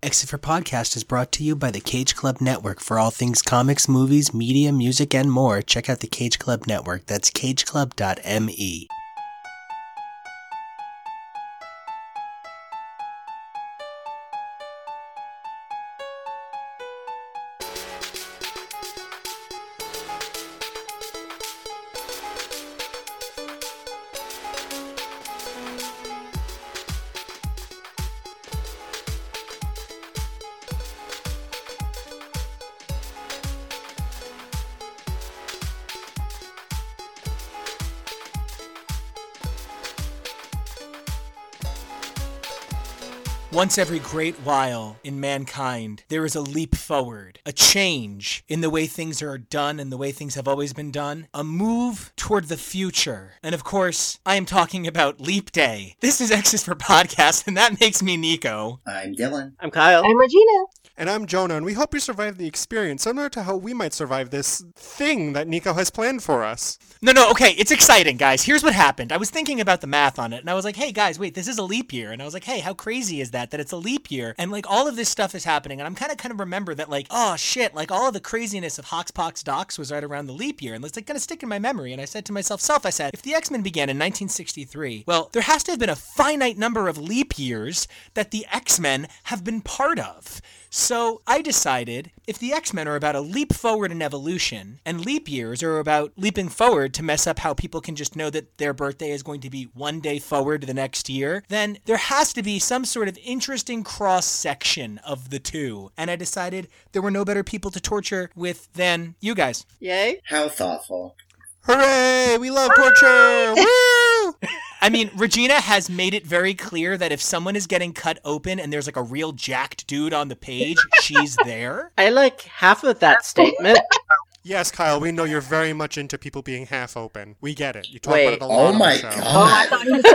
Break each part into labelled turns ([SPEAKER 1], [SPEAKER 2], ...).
[SPEAKER 1] Exit for Podcast is brought to you by the Cage Club Network. For all things comics, movies, media, music, and more, check out the Cage Club Network. That's cageclub.me. Once every great while in mankind, there is a leap forward, a change in the way things are done and the way things have always been done, a move toward the future. And of course, I am talking about Leap Day. This is Exit for Podcast, and that makes me Nico.
[SPEAKER 2] I'm Dylan.
[SPEAKER 3] I'm Kyle.
[SPEAKER 4] I'm Regina.
[SPEAKER 5] And I'm Jonah, and we hope you survive the experience, similar to how we might survive this thing that Nico has planned for us.
[SPEAKER 1] No, okay, it's exciting, guys. Here's what happened. I was thinking about the math on it, and I was like, hey, guys, wait, this is a leap year. And I was like, hey, how crazy is that it's a leap year? And, like, all of this stuff is happening, and I'm kind of remember that, like, oh, shit, like, all of the craziness of Hoxpox Docs was right around the leap year, and it's, like, gonna stick in my memory. And I said to myself, I said, if the X-Men began in 1963, well, there has to have been a finite number of leap years that the X-Men have been part of. So I decided if the X-Men are about a leap forward in evolution, and leap years are about leaping forward to mess up how people can just know that their birthday is going to be one day forward the next year, then there has to be some sort of interesting cross-section of the two. And I decided there were no better people to torture with than you guys.
[SPEAKER 3] Yay.
[SPEAKER 2] How thoughtful.
[SPEAKER 5] Hooray! We love torture! Woo!
[SPEAKER 1] I mean, Regina has made it very clear that if someone is getting cut open and there's like a real jacked dude on the page, she's there.
[SPEAKER 3] I like half of that statement.
[SPEAKER 5] Yes, Kyle, we know you're very much into people being half open. We get it. You talk
[SPEAKER 3] Wait.
[SPEAKER 5] about it a lot
[SPEAKER 2] Oh
[SPEAKER 5] on
[SPEAKER 2] my
[SPEAKER 5] the show.
[SPEAKER 2] god.
[SPEAKER 4] Oh, I thought he was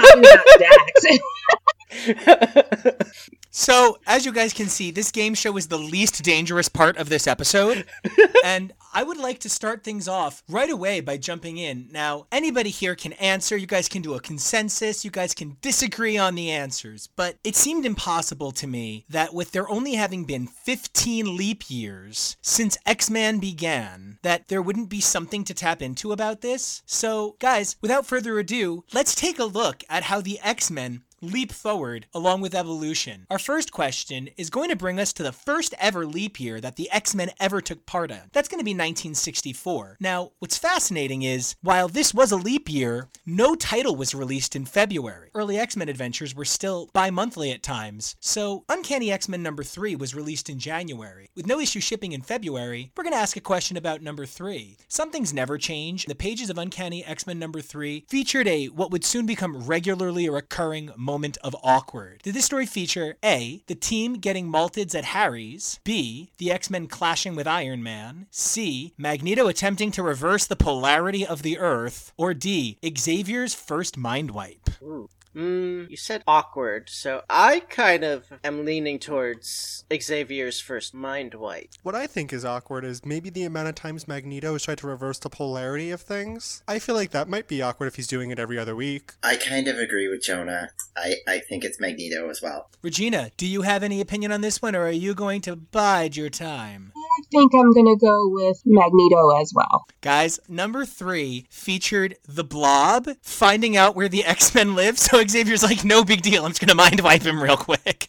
[SPEAKER 4] talking about Dax.
[SPEAKER 1] So, as you guys can see, this game show is the least dangerous part of this episode. And I would like to start things off right away by jumping in. Now, anybody here can answer. You guys can do a consensus. You guys can disagree on the answers. But it seemed impossible to me that with there only having been 15 leap years since X-Men began, that there wouldn't be something to tap into about this. So, guys, without further ado, let's take a look at how the X-Men leap forward along with evolution. Our first question is going to bring us to the first ever leap year that the X-Men ever took part in. That's going to be 1964. Now, what's fascinating is, while this was a leap year, no title was released in February. Early X-Men adventures were still bi-monthly at times, so Uncanny X-Men number 3 was released in January. With no issue shipping in February, we're going to ask a question about number 3. Some things never change. The pages of Uncanny X-Men number 3 featured what would soon become regularly recurring moment of awkward. Did this story feature A, the team getting malteds at Harry's, B, the X-Men clashing with Iron Man, C, Magneto attempting to reverse the polarity of the Earth, or D, Xavier's first mind wipe?
[SPEAKER 3] Ooh. You said awkward, so I kind of am leaning towards Xavier's first mind wipe.
[SPEAKER 5] What I think is awkward is maybe the amount of times Magneto has tried to reverse the polarity of things. I feel like that might be awkward if he's doing it every other week.
[SPEAKER 2] I kind of agree with Jonah. I think it's Magneto as well.
[SPEAKER 1] Regina, do you have any opinion on this one, or are you going to bide your time?
[SPEAKER 4] I think I'm going to go with Magneto as well.
[SPEAKER 1] Guys, number 3 featured the Blob finding out where the X-Men live, so Xavier's like, no big deal, I'm just gonna mind wipe him real quick.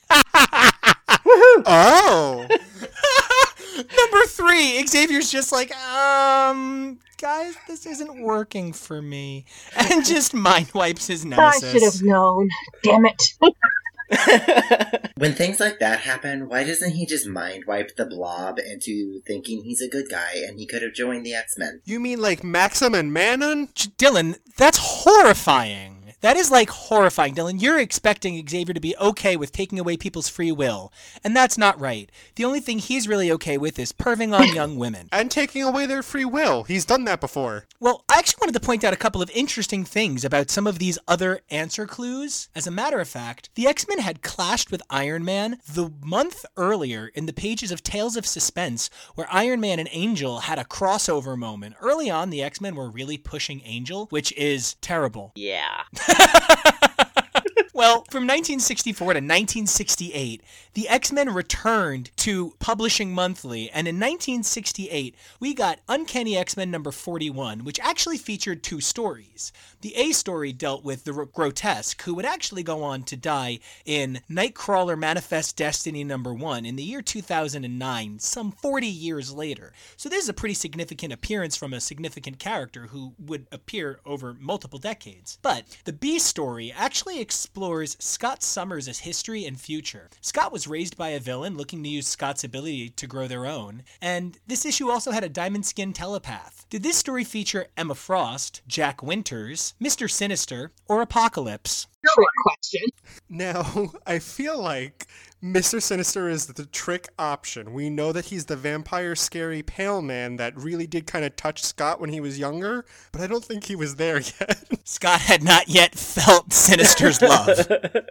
[SPEAKER 5] Oh!
[SPEAKER 1] Number 3, Xavier's just like, guys, this isn't working for me. And just mind wipes his nemesis.
[SPEAKER 4] I should have known. Damn it.
[SPEAKER 2] When things like that happen, why doesn't he just mind wipe the Blob into thinking he's a good guy and he could have joined the X-Men?
[SPEAKER 5] You mean like Maxim and Manon?
[SPEAKER 1] Dylan, that's horrifying. That is, like, horrifying. Dylan, you're expecting Xavier to be okay with taking away people's free will, and that's not right. The only thing he's really okay with is perving on young women.
[SPEAKER 5] And taking away their free will. He's done that before.
[SPEAKER 1] Well, I actually wanted to point out a couple of interesting things about some of these other answer clues. As a matter of fact, the X-Men had clashed with Iron Man the month earlier in the pages of Tales of Suspense, where Iron Man and Angel had a crossover moment. Early on, the X-Men were really pushing Angel, which is terrible.
[SPEAKER 3] Yeah.
[SPEAKER 1] Well, from 1964 to 1968, the X-Men returned to publishing monthly, and in 1968, we got Uncanny X-Men number 41, which actually featured two stories. The A story dealt with the Grotesque, who would actually go on to die in Nightcrawler Manifest Destiny number 1 in the year 2009, some 40 years later. So this is a pretty significant appearance from a significant character who would appear over multiple decades. But the B story actually explores Scott Summers' history and future. Scott was raised by a villain looking to use Scott's ability to grow their own, and this issue also had a diamond skin telepath. Did this story feature Emma Frost, Jack Winters, Mr. Sinister, or Apocalypse?
[SPEAKER 4] Trick question.
[SPEAKER 5] Now, I feel like Mr. Sinister is the trick option. We know that he's the vampire, scary, pale man that really did kind of touch Scott when he was younger, but I don't think he was there yet.
[SPEAKER 1] Scott had not yet felt Sinister's love.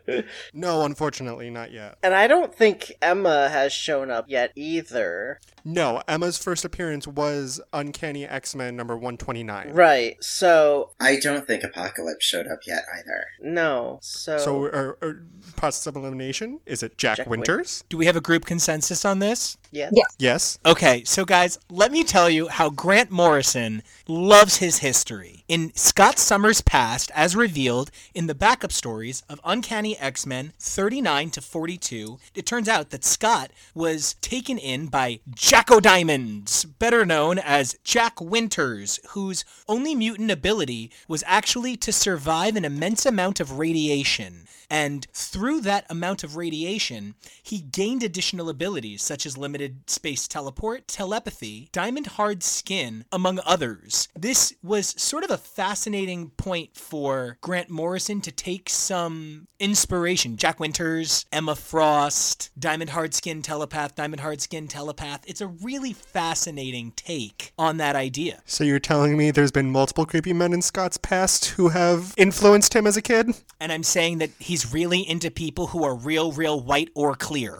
[SPEAKER 5] No, unfortunately, not yet.
[SPEAKER 3] And I don't think Emma has shown up yet either.
[SPEAKER 5] No, Emma's first appearance was Uncanny X-Men number 129.
[SPEAKER 3] Right, so...
[SPEAKER 2] I don't think Apocalypse showed up yet either.
[SPEAKER 3] No,
[SPEAKER 5] So, process of elimination? Is it Jack Winters?
[SPEAKER 1] Do we have a group consensus on this?
[SPEAKER 3] Yes.
[SPEAKER 5] Yes.
[SPEAKER 1] Okay, so guys, let me tell you how Grant Morrison loves his history. In Scott Summers' past, as revealed in the backup stories of Uncanny X-Men 39 to 42, it turns out that Scott was taken in by Jack O'Diamonds, better known as Jack Winters, whose only mutant ability was actually to survive an immense amount of radiation. And through that amount of radiation, he gained additional abilities such as limited space teleport, telepathy, diamond hard skin, among others. This was sort of a fascinating point for Grant Morrison to take some inspiration. Jack Winters, Emma Frost, diamond hard skin telepath, diamond hard skin telepath. It's a really fascinating take on that idea.
[SPEAKER 5] So you're telling me there's been multiple creepy men in Scott's past who have influenced him as a kid?
[SPEAKER 1] And I'm saying that he's really into people who are real white or clear.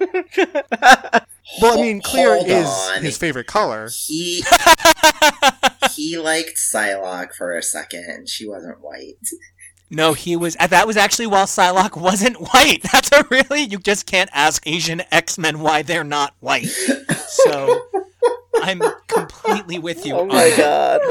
[SPEAKER 5] Well, I mean, clear
[SPEAKER 2] Hold
[SPEAKER 5] is
[SPEAKER 2] on.
[SPEAKER 5] his favorite color.
[SPEAKER 2] He liked Psylocke for a second, and she wasn't white.
[SPEAKER 1] No, that was actually while Psylocke wasn't white. That's a really, you just can't ask Asian X-Men why they're not white. So, I'm completely with you.
[SPEAKER 3] Oh my god.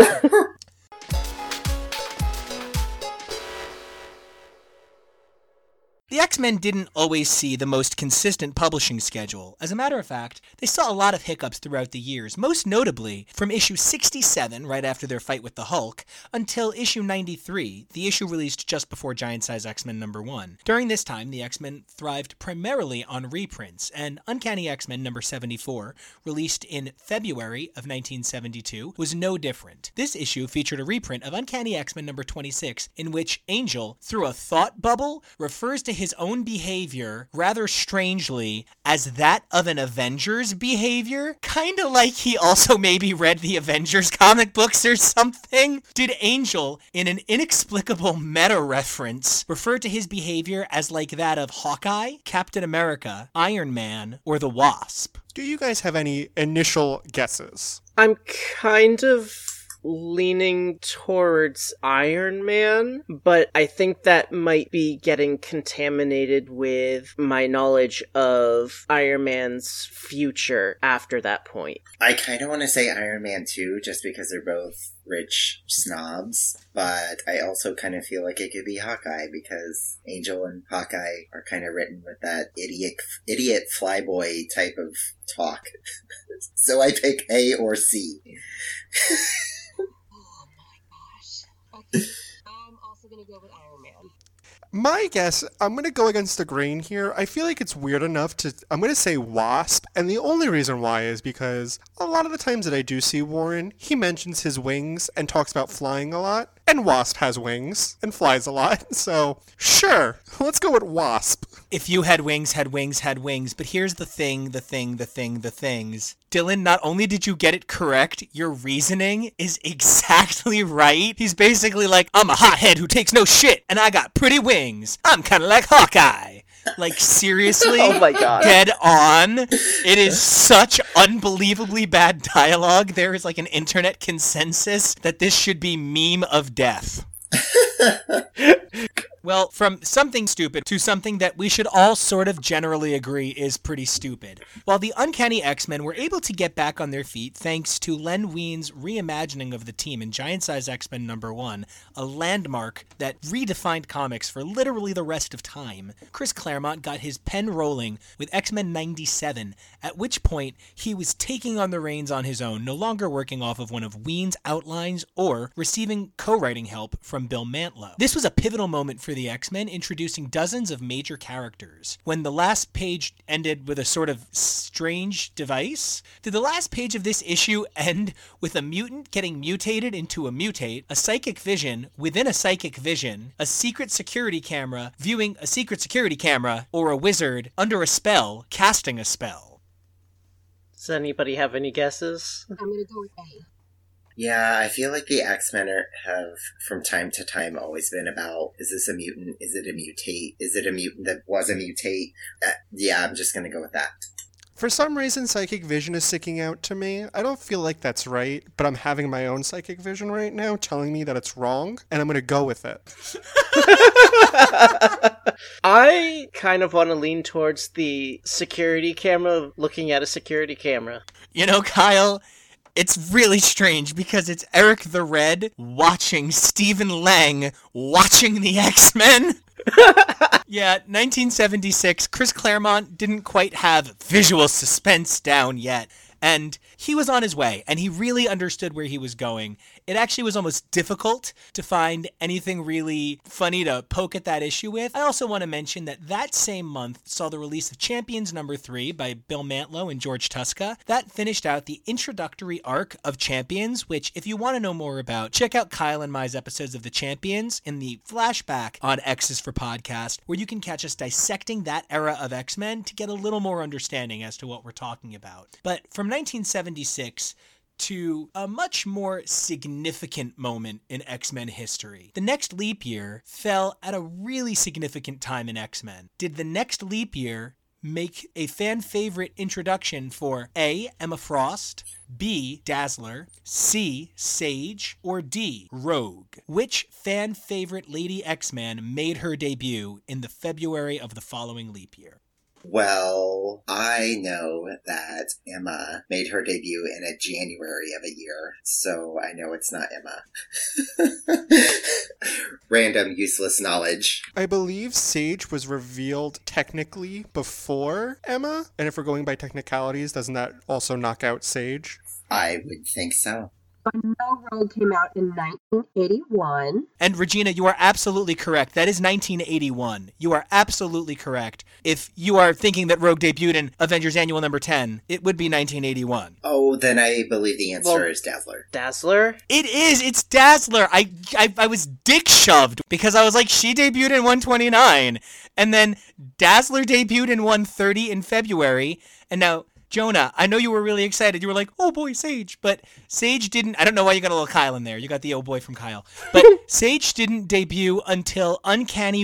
[SPEAKER 1] The X-Men didn't always see the most consistent publishing schedule. As a matter of fact, they saw a lot of hiccups throughout the years, most notably from issue 67, right after their fight with the Hulk, until issue 93, the issue released just before Giant Size X-Men number 1. During this time, the X-Men thrived primarily on reprints, and Uncanny X-Men number 74, released in February of 1972, was no different. This issue featured a reprint of Uncanny X-Men number 26, in which Angel, through a thought bubble, refers to his own behavior, rather strangely, as that of an Avengers behavior. Kinda like he also maybe read the Avengers comic books or something. Did Angel, in an inexplicable meta-reference, refer to his behavior as like that of Hawkeye, Captain America, Iron Man, or the Wasp?
[SPEAKER 5] Do you guys have any initial guesses?
[SPEAKER 3] I'm kind of leaning towards Iron Man, but I think that might be getting contaminated with my knowledge of Iron Man's future after that point.
[SPEAKER 2] I kind of want to say Iron Man too, just because they're both rich snobs, but I also kind of feel like it could be Hawkeye, because Angel and Hawkeye are kind of written with that idiot flyboy type of talk. So I pick A or C.
[SPEAKER 4] Oh my gosh. Okay. I'm also going to go with Iron Man.
[SPEAKER 5] My guess, I'm going to go against the grain here. I feel like it's weird enough I'm going to say Wasp, and the only reason why is because a lot of the times that I do see Warren, he mentions his wings and talks about flying a lot, and Wasp has wings and flies a lot, so sure, let's go with Wasp.
[SPEAKER 1] If you had wings, but here's the things. Dylan, not only did you get it correct, your reasoning is exactly right. He's basically like, I'm a hothead who takes no shit, and I got pretty wings. I'm kind of like Hawkeye. Like, seriously?
[SPEAKER 3] Oh my god.
[SPEAKER 1] Dead on. It is such unbelievably bad dialogue. There is like an internet consensus that this should be meme of death. Well, from something stupid to something that we should all sort of generally agree is pretty stupid. While the Uncanny X-Men were able to get back on their feet thanks to Len Wein's reimagining of the team in Giant Size X-Men #1, a landmark that redefined comics for literally the rest of time, Chris Claremont got his pen rolling with X-Men 97, at which point he was taking on the reins on his own, no longer working off of one of Wein's outlines or receiving co-writing help from Bill Mantlo. This was a pivotal moment for the X-Men, introducing dozens of major characters. When the last page ended with a sort of strange device, did the last page of this issue end with a mutant getting mutated into a mutate, a psychic vision within a psychic vision, a secret security camera viewing a secret security camera, or a wizard under a spell casting a spell?
[SPEAKER 3] Does anybody have any guesses?
[SPEAKER 4] I'm going to go with A.
[SPEAKER 2] Yeah, I feel like the X-Men have, from time to time, always been about, is this a mutant? Is it a mutate? Is it a mutant that was a mutate? Yeah, I'm just going to go with that.
[SPEAKER 5] For some reason, psychic vision is sticking out to me. I don't feel like that's right, but I'm having my own psychic vision right now telling me that it's wrong, and I'm going to go with it.
[SPEAKER 3] I kind of want to lean towards the security camera, looking at a security camera.
[SPEAKER 1] You know, Kyle, it's really strange because it's Eric the Red watching Stephen Lang watching the X-Men. Yeah, 1976, Chris Claremont didn't quite have visual suspense down yet. And he was on his way, and he really understood where he was going. It actually was almost difficult to find anything really funny to poke at that issue with. I also want to mention that that same month saw the release of Champions #3 by Bill Mantlo and George Tuska. That finished out the introductory arc of Champions, which, if you want to know more about, check out Kyle and my's episodes of the Champions in the flashback on X's for Podcast, where you can catch us dissecting that era of X-Men to get a little more understanding as to what we're talking about. But from 1976 to a much more significant moment in X-Men history. The next leap year fell at a really significant time in X-Men. Did the next leap year make a fan favorite introduction for A, Emma Frost, B, Dazzler, C, Sage, or D, Rogue? Which fan favorite Lady X-Man made her debut in the February of the following leap year?
[SPEAKER 2] Well, I know that Emma made her debut in a January of a year, so I know it's not Emma. Random, useless knowledge.
[SPEAKER 5] I believe Sage was revealed technically before Emma, and if we're going by technicalities, doesn't that also knock out Sage?
[SPEAKER 2] I would think so.
[SPEAKER 4] I know Rogue came out in 1981.
[SPEAKER 1] And Regina, you are absolutely correct. That is 1981. You are absolutely correct. If you are thinking that Rogue debuted in Avengers Annual number 10, it would be 1981.
[SPEAKER 2] Oh, then I believe the answer is Dazzler.
[SPEAKER 3] Dazzler?
[SPEAKER 1] It is. It's Dazzler. I was dick shoved because I was like, she debuted in 129. And then Dazzler debuted in 130 in February. And now, Jonah, I know you were really excited. You were like, oh boy, Sage. But Sage didn't. I don't know why you got a little Kyle in there. You got the oh boy from Kyle. But Sage didn't debut until Uncanny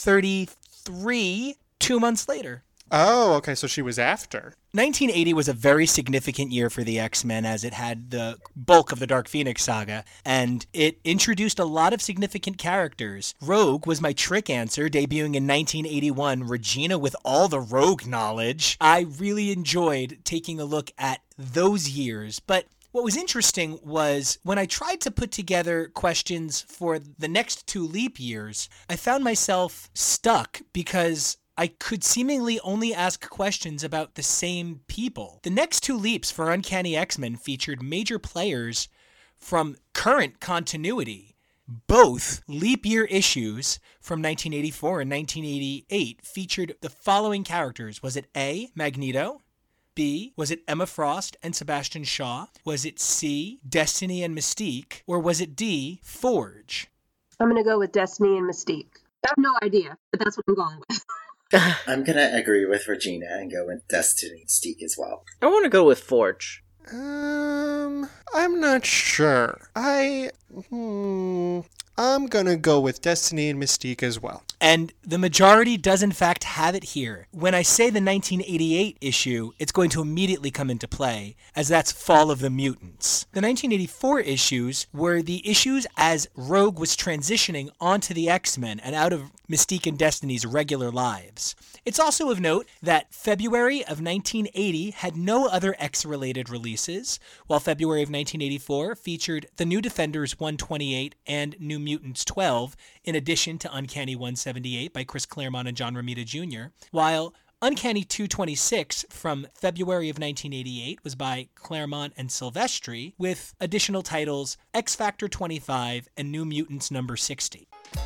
[SPEAKER 1] 133, 2 months later.
[SPEAKER 5] Oh, okay, so she was after.
[SPEAKER 1] 1980 was a very significant year for the X-Men as it had the bulk of the Dark Phoenix saga, and it introduced a lot of significant characters. Rogue was my trick answer, debuting in 1981, Regina with all the Rogue knowledge. I really enjoyed taking a look at those years, but what was interesting was when I tried to put together questions for the next 2 leap years, I found myself stuck because I could seemingly only ask questions about the same people. The next 2 leaps for Uncanny X-Men featured major players from current continuity. Both leap year issues from 1984 and 1988 featured the following characters. Was it A, Magneto? B, was it Emma Frost and Sebastian Shaw? Was it C, Destiny and Mystique? Or was it D, Forge?
[SPEAKER 4] I'm going to go with Destiny and Mystique. I have no idea, but that's what I'm going with.
[SPEAKER 2] I'm gonna agree with Regina and go with Destiny Mystique as well.
[SPEAKER 3] I want to go with Forge.
[SPEAKER 5] I'm not sure. I'm gonna go with Destiny and Mystique as well.
[SPEAKER 1] And the majority does in fact have it here. When I say the 1988 issue, it's going to immediately come into play, as that's Fall of the Mutants. The 1984 issues were the issues as Rogue was transitioning onto the X-Men and out of Mystique and Destiny's regular lives. It's also of note that February of 1980 had no other X-related releases, while February of 1984 featured The New Defenders 128 and New Mutants 12, in addition to Uncanny 178 by Chris Claremont and John Romita Jr., while Uncanny 226 from February of 1988 was by Claremont and Silvestri, with additional titles X-Factor 25 and New Mutants number 60.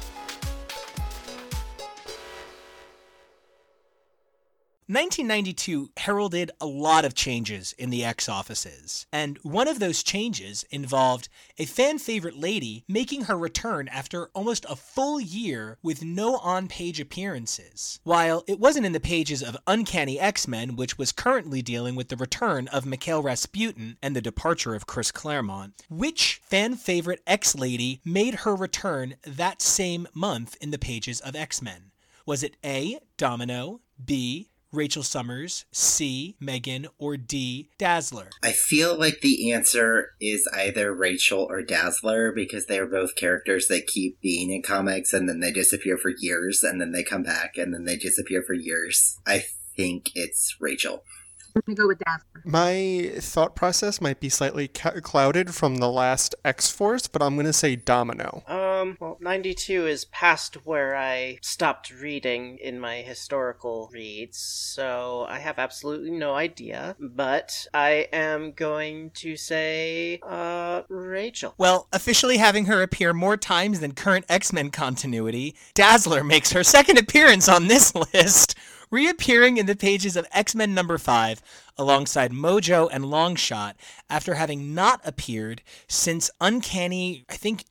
[SPEAKER 1] 1992 heralded a lot of changes in the X offices, and one of those changes involved a fan-favorite lady making her return after almost a full year with no on-page appearances. While it wasn't in the pages of Uncanny X-Men, which was currently dealing with the return of Mikhail Rasputin and the departure of Chris Claremont, which fan-favorite X-lady made her return that same month in the pages of X-Men? Was it A, Domino, B, Rachel Summers, C, Megan, or D, Dazzler?
[SPEAKER 2] I feel like the answer is either Rachel or Dazzler, because they're both characters that keep being in comics and then they disappear for years and then they come back and then they disappear for years. I think it's Rachel.
[SPEAKER 4] I'm going to go with Dazzler.
[SPEAKER 5] My thought process might be slightly clouded from the last X-Force, but I'm going to say Domino.
[SPEAKER 3] Well, 92 is past where I stopped reading in my historical reads, so I have absolutely no idea, but I am going to say, Rachel.
[SPEAKER 1] Well, officially having her appear more times than current X-Men continuity, Dazzler makes her second appearance on this list, reappearing in the pages of X-Men number 5 alongside Mojo and Longshot after having not appeared since Uncanny, I think,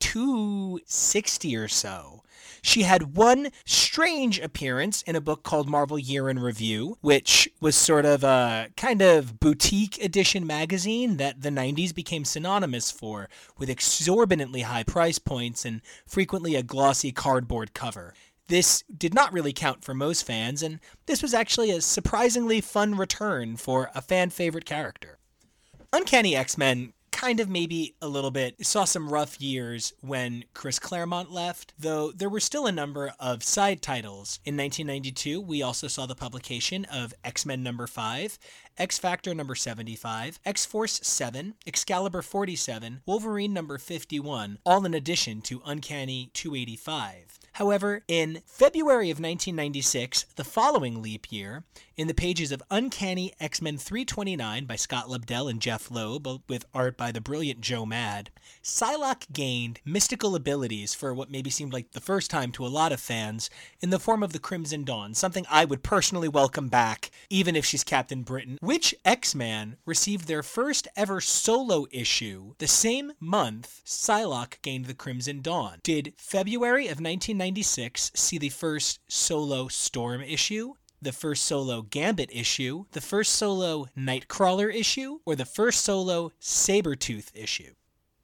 [SPEAKER 1] 260 or so. She had one strange appearance in a book called Marvel Year in Review, which was sort of a kind of boutique edition magazine that the 90s became synonymous for, with exorbitantly high price points and frequently a glossy cardboard cover. This did not really count for most fans, and this was actually a surprisingly fun return for a fan-favorite character. Uncanny X-Men kind of maybe a little bit saw some rough years when Chris Claremont left, though there were still a number of side titles. In 1992, we also saw the publication of X-Men number 5, X-Factor number 75, X-Force 7, Excalibur 47, Wolverine number 51, all in addition to Uncanny 285. However, in February of 1996, the following leap year, in the pages of Uncanny X-Men 329 by Scott Lobdell and Jeff Loeb, with art by the brilliant Joe Mad, Psylocke gained mystical abilities for what maybe seemed like the first time to a lot of fans in the form of the Crimson Dawn, something I would personally welcome back, even if she's Captain Britain. Which X-Man received their first ever solo issue the same month Psylocke gained the Crimson Dawn? Did February of 1996 see the first solo Storm issue, the first solo Gambit issue, the first solo Nightcrawler issue, or the first solo Sabretooth issue?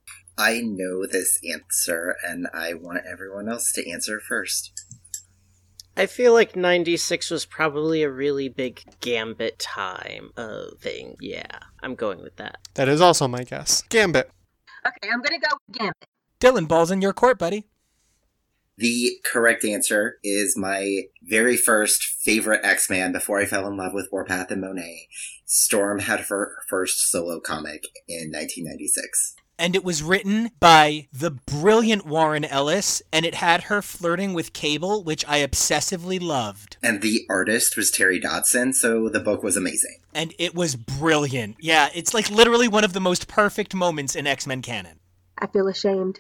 [SPEAKER 2] I know this answer, and I want everyone else to answer first.
[SPEAKER 3] I feel like 96 was probably a really big Gambit time thing. Yeah, I'm going with that.
[SPEAKER 5] That is also my guess. Gambit.
[SPEAKER 4] Okay, I'm going to go with Gambit.
[SPEAKER 1] Dylan, ball's in your court, buddy.
[SPEAKER 2] The correct answer is my very first favorite X-Man before I fell in love with Warpath and Monet. Storm had her first solo comic in 1996.
[SPEAKER 1] And it was written by the brilliant Warren Ellis, and it had her flirting with Cable, which I obsessively loved.
[SPEAKER 2] And the artist was Terry Dodson, so the book was amazing.
[SPEAKER 1] And it was brilliant. Yeah, it's like literally one of the most perfect moments in X-Men canon.
[SPEAKER 4] I feel ashamed.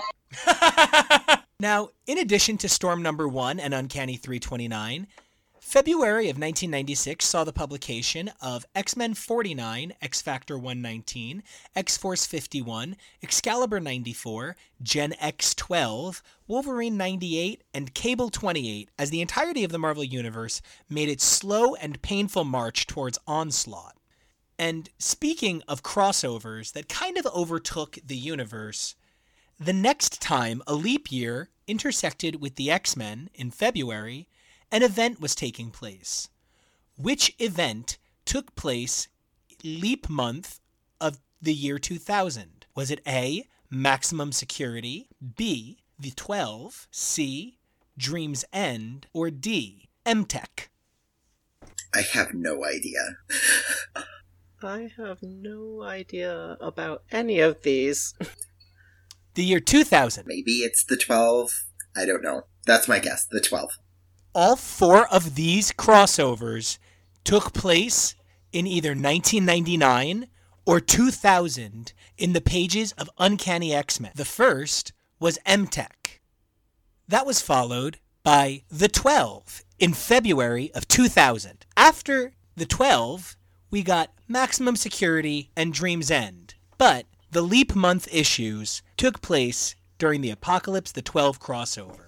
[SPEAKER 1] Now, in addition to Storm number 1 and Uncanny 329, February of 1996 saw the publication of X-Men 49, X-Factor 119, X-Force 51, Excalibur 94, Gen X 12, Wolverine 98, and Cable 28, as the entirety of the Marvel Universe made its slow and painful march towards Onslaught. And speaking of crossovers that kind of overtook the universe, The next time a leap year intersected with the X-Men in February, an event was taking place. Which event took place leap month of the year 2000? Was it A, Maximum Security, B, the 12, C, Dream's End, or D, MTech?
[SPEAKER 2] I have no idea.
[SPEAKER 3] I have no idea about any of these.
[SPEAKER 1] The year 2000.
[SPEAKER 2] Maybe it's the 12. I don't know. That's my guess. The 12.
[SPEAKER 1] All four of these crossovers took place in either 1999 or 2000 in the pages of Uncanny X-Men. The first was MTech. That was followed by The 12 in February of 2000. After The 12, we got Maximum Security and Dream's End. But the Leap Month issues took place during the Apocalypse The 12 crossover.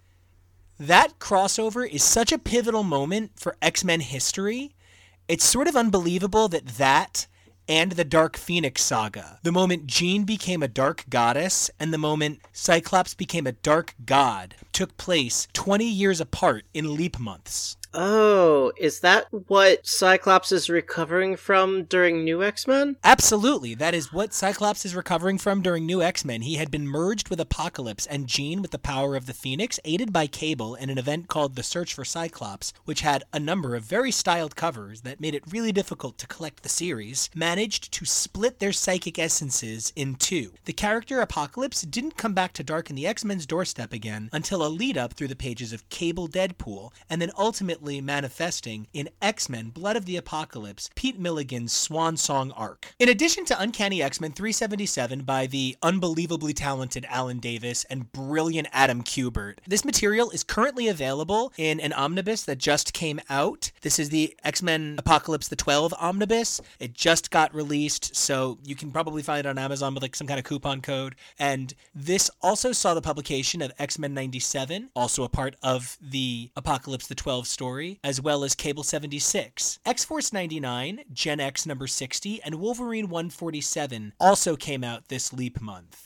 [SPEAKER 1] That crossover is such a pivotal moment for X-Men history. It's sort of unbelievable that and the Dark Phoenix saga, the moment Jean became a dark goddess and the moment Cyclops became a dark god, took place 20 years apart in leap months.
[SPEAKER 3] Oh, is that what Cyclops is recovering from during New X-Men?
[SPEAKER 1] Absolutely. That is what Cyclops is recovering from during New X-Men. He had been merged with Apocalypse and Jean with the power of the Phoenix, aided by Cable in an event called The Search for Cyclops, which had a number of very styled covers that made it really difficult to collect the series, managed to split their psychic essences in two. The character Apocalypse didn't come back to darken the X-Men's doorstep again until a lead-up through the pages of Cable Deadpool, and then ultimately manifesting in X-Men Blood of the Apocalypse, Pete Milligan's swan song arc. In addition to Uncanny X-Men 377 by the unbelievably talented Alan Davis and brilliant Adam Kubert, this material is currently available in an omnibus that just came out. This is the X-Men Apocalypse the 12 omnibus. It just got released, so you can probably find it on Amazon with like some kind of coupon code. And this also saw the publication of X-Men 97, also a part of the Apocalypse the 12 story, as well as Cable 76. X-Force 99, Gen X number 60, and Wolverine 147 also came out this leap month.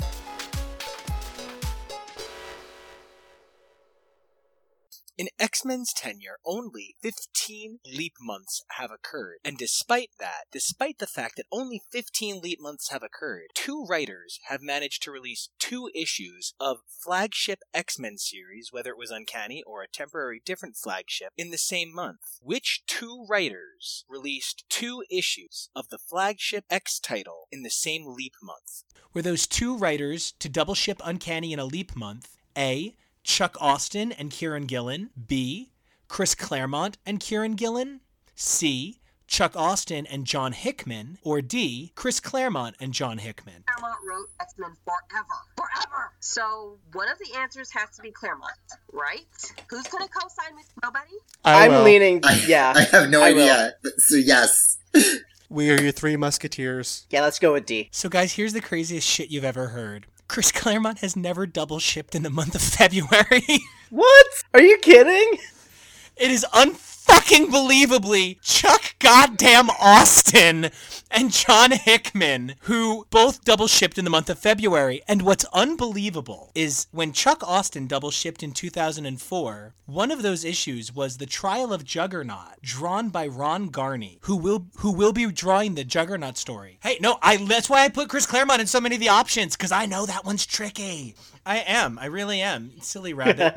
[SPEAKER 1] In X-Men's tenure, only 15 leap months have occurred. And despite the fact that only 15 leap months have occurred, two writers have managed to release 2 issues of flagship X-Men series, whether it was Uncanny or a temporary different flagship, in the same month. Which 2 writers released 2 issues of the flagship X title in the same leap month? Were those 2 writers to double ship Uncanny in a leap month? A, Chuck Austin and Kieran Gillen. B, Chris Claremont and Kieran Gillen. C, Chuck Austin and John Hickman. Or D, Chris Claremont and John Hickman.
[SPEAKER 4] Claremont wrote X-Men forever. So one of the answers has to be Claremont, right? Who's going to co-sign with nobody?
[SPEAKER 3] I'm leaning,
[SPEAKER 2] I have no idea.
[SPEAKER 3] will.
[SPEAKER 2] So yes.
[SPEAKER 5] We are your 3 musketeers.
[SPEAKER 3] Yeah, let's go with D.
[SPEAKER 1] So guys, here's the craziest shit you've ever heard. Chris Claremont has never double shipped in the month of February.
[SPEAKER 3] What? Are you kidding?
[SPEAKER 1] It is unfucking believably Chuck goddamn Austin and John Hickman, who both double shipped in the month of February. And what's unbelievable is when Chuck Austin double shipped in 2004, one of those issues was The Trial of Juggernaut, drawn by Ron Garney, who will be drawing the Juggernaut story. Hey, no, that's why I put Chris Claremont in so many of the options, because I know that one's tricky. I really am. Silly rabbit.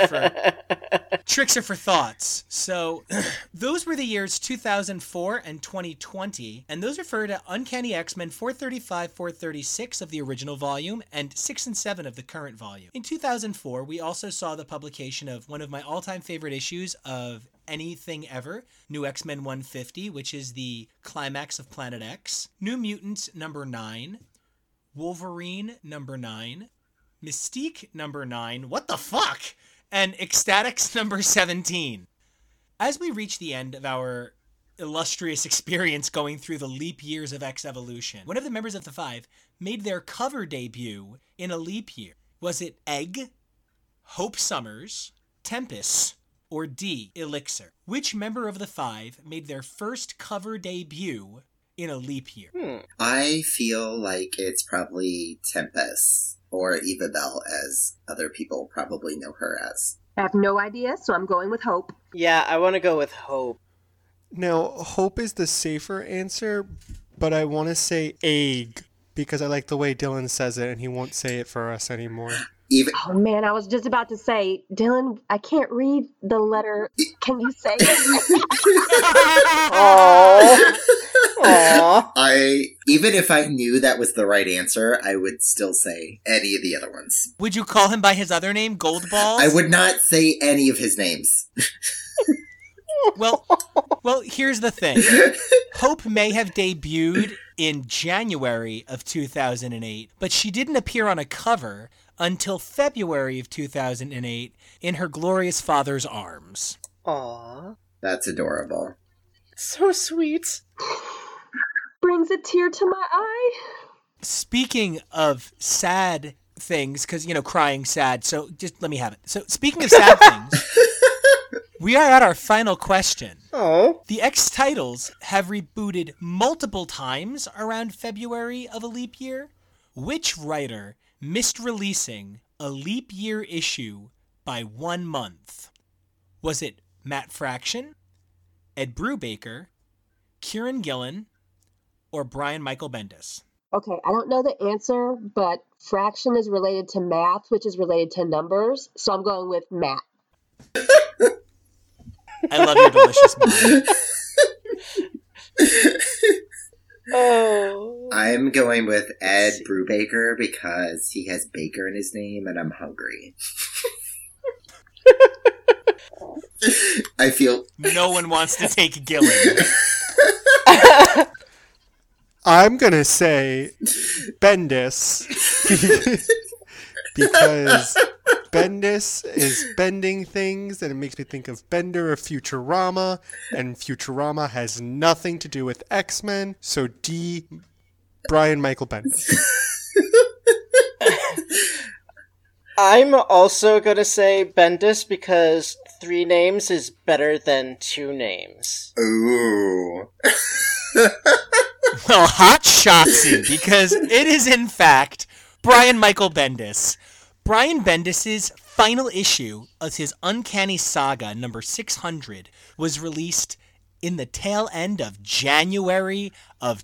[SPEAKER 1] Tricks are for thoughts. So those were the years 2004 and 2020, and those refer to Uncanny X-Men 435, 436 of the original volume and 6 and 7 of the current volume. In 2004, we also saw the publication of one of my all-time favorite issues of anything ever, New X-Men 150, which is the climax of Planet X, New Mutants number 9, Wolverine number 9, Mystique number 9, what the fuck? And Ecstatics number 17. As we reach the end of our illustrious experience going through the leap years of X Evolution, one of the members of the 5 made their cover debut in a leap year. Was it Egg, Hope Summers, Tempest, or D, Elixir? Which member of the 5 made their first cover debut in a leap year?
[SPEAKER 2] I feel like it's probably Tempest, or Eva Bell, as other people probably know her as.
[SPEAKER 4] I have no idea, so I'm going with Hope.
[SPEAKER 3] Yeah, I want to go with Hope.
[SPEAKER 5] Now, Hope is the safer answer, but I want to say egg because I like the way Dylan says it and he won't say it for us anymore.
[SPEAKER 2] Even
[SPEAKER 4] Oh man, I was just about to say, Dylan, I can't read the letter. Can you say it?
[SPEAKER 3] Aww.
[SPEAKER 2] even if I knew that was the right answer, I would still say any of the other ones.
[SPEAKER 1] Would you call him by his other name, Goldballs?
[SPEAKER 2] I would not say any of his names.
[SPEAKER 1] Well, here's the thing. Hope may have debuted in January of 2008, but she didn't appear on a cover until February of 2008 in her glorious father's arms.
[SPEAKER 3] Aww.
[SPEAKER 2] That's adorable.
[SPEAKER 3] So sweet.
[SPEAKER 4] Brings a tear to my eye.
[SPEAKER 1] Speaking of sad things, because, crying sad, so just let me have it. So speaking of sad things, we are at our final question.
[SPEAKER 3] Oh.
[SPEAKER 1] The X titles have rebooted multiple times around February of a leap year. Which writer missed releasing a leap year issue by 1 month? Was it Matt Fraction, Ed Brubaker, Kieran Gillen, or Brian Michael Bendis?
[SPEAKER 4] Okay, I don't know the answer, but fraction is related to math, which is related to numbers, so I'm going with Matt.
[SPEAKER 1] I love your delicious mind.
[SPEAKER 3] Oh.
[SPEAKER 2] I'm going with Ed Brubaker because he has Baker in his name and I'm hungry. I feel...
[SPEAKER 1] No one wants to take Gillen.
[SPEAKER 5] I'm going to say Bendis because Bendis is bending things and it makes me think of Bender of Futurama, and Futurama has nothing to do with X-Men, so D, Brian Michael Bendis.
[SPEAKER 3] I'm also going to say Bendis because 3 names is better than 2 names.
[SPEAKER 2] Ooh.
[SPEAKER 1] Well, hot shotsy, because it is in fact Brian Michael Bendis. Brian Bendis' final issue of his Uncanny Saga number 600 was released in the tail end of January of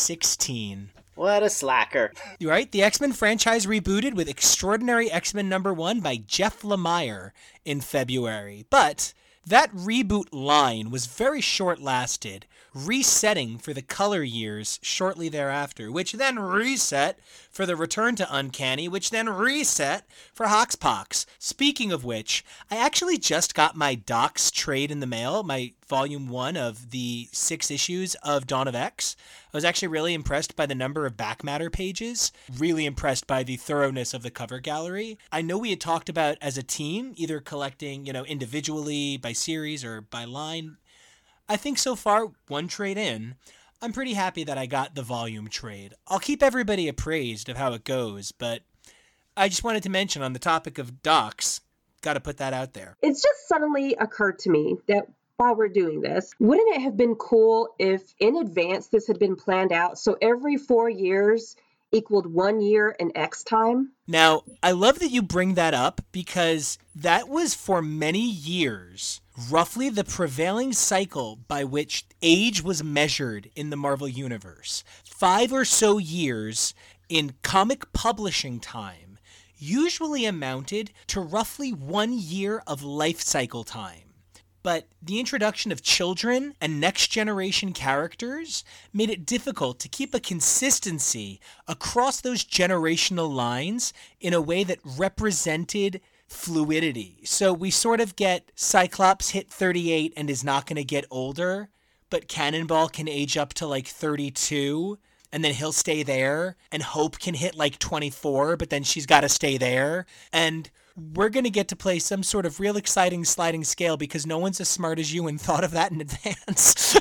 [SPEAKER 1] 2016.
[SPEAKER 3] What a slacker.
[SPEAKER 1] You're right, the X-Men franchise rebooted with Extraordinary X-Men number 1 by Jeff Lemire in February. But that reboot line was very short-lasted, resetting for the color years shortly thereafter, which then reset for the Return to Uncanny, which then reset for Hoxpox. Speaking of which, I actually just got my Docs trade in the mail, my volume 1 of the 6 issues of Dawn of X. I was actually really impressed by the number of back matter pages, really impressed by the thoroughness of the cover gallery. I know we had talked about as a team, either collecting, individually by series or by line. I think so far, 1 trade in, I'm pretty happy that I got the volume trade. I'll keep everybody appraised of how it goes, but I just wanted to mention on the topic of docs, got to put that out there.
[SPEAKER 4] It's just suddenly occurred to me that while we're doing this, wouldn't it have been cool if in advance this had been planned out so every 4 years equaled 1 year in X time?
[SPEAKER 1] Now, I love that you bring that up because that was for many years roughly the prevailing cycle by which age was measured in the Marvel Universe. 5 or so years in comic publishing time usually amounted to roughly 1 year of life cycle time. But the introduction of children and next-generation characters made it difficult to keep a consistency across those generational lines in a way that represented fluidity. So we sort of get Cyclops hit 38 and is not going to get older, but Cannonball can age up to like 32, and then he'll stay there, and Hope can hit like 24, but then she's got to stay there, and we're going to get to play some sort of real exciting sliding scale because no one's as smart as you and thought of that in advance.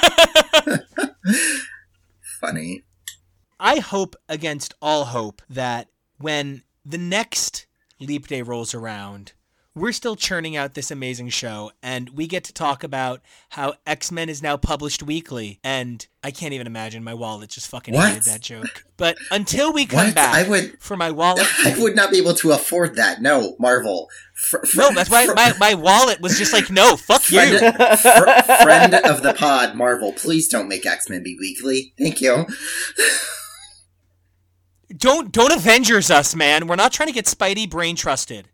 [SPEAKER 2] Funny.
[SPEAKER 1] I hope against all hope that when the next Leap Day rolls around, we're still churning out this amazing show, and we get to talk about how X-Men is now published weekly, and I can't even imagine. My wallet just fucking hated that joke. But until we come back for my wallet...
[SPEAKER 2] I would not be able to afford that. No, Marvel.
[SPEAKER 1] No, that's why my wallet was just like, no, fuck you.
[SPEAKER 2] Friend of the pod, Marvel, please don't make X-Men be weekly. Thank you.
[SPEAKER 1] Don't Avengers us, man. We're not trying to get Spidey brain trusted.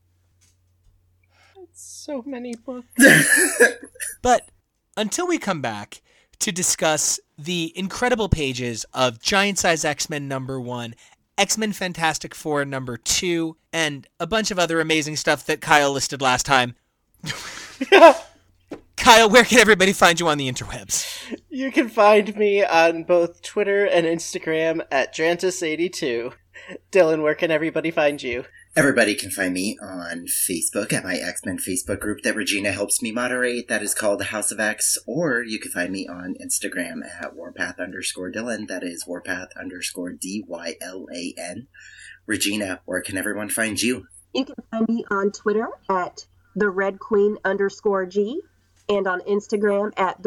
[SPEAKER 3] So many books.
[SPEAKER 1] But until we come back to discuss the incredible pages of Giant Size X-Men #1, X-Men Fantastic Four #2, and a bunch of other amazing stuff that Kyle listed last time. Kyle, where can everybody find you on the interwebs?
[SPEAKER 3] You can find me on both Twitter and Instagram at Drantis82. Dylan, where can everybody find you?
[SPEAKER 2] Everybody can find me on Facebook at my X-Men Facebook group that Regina helps me moderate. That is called the House of X. Or you can find me on Instagram at Warpath_Dylan. That is Warpath_DYLAN. Regina, where can everyone find you?
[SPEAKER 4] You can find me on Twitter at TheRedQueen_G and on Instagram at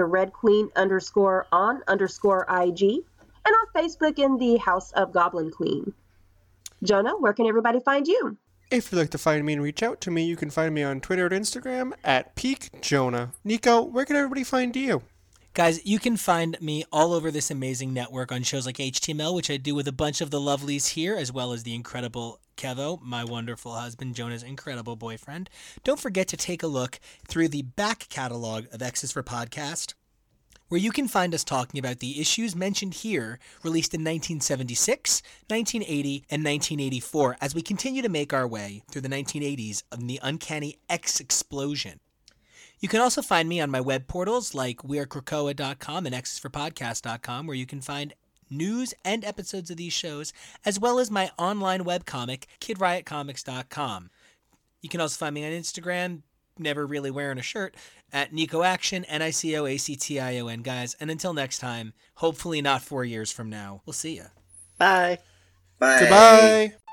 [SPEAKER 4] TheRedQueen_on_IG and on Facebook in the House of Goblin Queen. Jonah, where can everybody find you?
[SPEAKER 5] If you'd like to find me and reach out to me, you can find me on Twitter and Instagram at PeakJonah. Nico, where can everybody find you?
[SPEAKER 1] Guys, you can find me all over this amazing network on shows like HTML, which I do with a bunch of the lovelies here, as well as the incredible Kevo, my wonderful husband, Jonah's incredible boyfriend. Don't forget to take a look through the back catalog of X's for Podcast, where you can find us talking about the issues mentioned here, released in 1976, 1980, and 1984, as we continue to make our way through the 1980s of the uncanny X explosion. You can also find me on my web portals like wearekrakoa.com and xsforpodcast.com, where you can find news and episodes of these shows, as well as my online webcomic, kidriotcomics.com. You can also find me on Instagram, never really wearing a shirt, at Nico Action, NICOACTION, guys. And until next time, hopefully not 4 years from now, we'll see ya.
[SPEAKER 3] Bye.
[SPEAKER 2] Bye.
[SPEAKER 5] Goodbye.